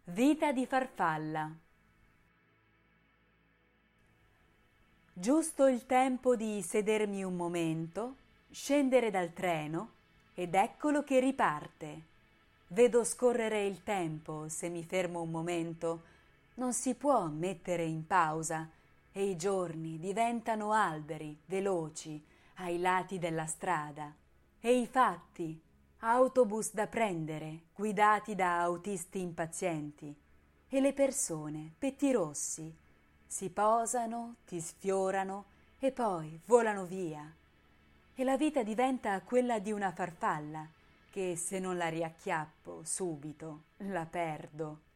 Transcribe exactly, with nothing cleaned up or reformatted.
Vita di farfalla. Giusto il tempo di sedermi un momento, scendere dal treno, ed eccolo che riparte. Vedo scorrere il tempo se mi fermo un momento. Non si può mettere in pausa e i giorni diventano alberi veloci ai lati della strada. E i fatti, autobus da prendere, guidati da autisti impazienti, e le persone, pettirossi, si posano, ti sfiorano e poi volano via. E la vita diventa quella di una farfalla che se non la riacchiappo subito la perdo.